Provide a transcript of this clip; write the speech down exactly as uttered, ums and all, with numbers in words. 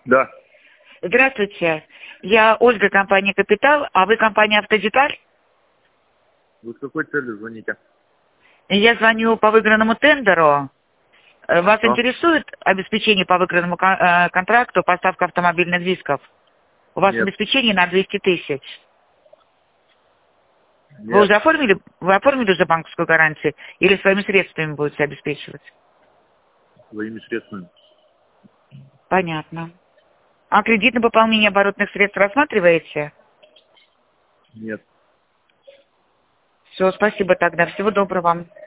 Да. Здравствуйте. Я Ольга, компания «Капитал», а вы компания «Автодеталь». Вы с какой целью звоните? Я звоню по выигранному тендеру. Э, Вас Что? интересует обеспечение по выигранному кон- э, контракту, поставка автомобильных дисков? У вас Нет. обеспечение на двести тысяч. Вы Нет. уже оформили, вы оформили уже банковскую гарантию или своими средствами будете обеспечивать? Своими средствами. Понятно. А кредитное пополнение оборотных средств рассматриваете? Нет. Все, спасибо тогда. Всего доброго вам.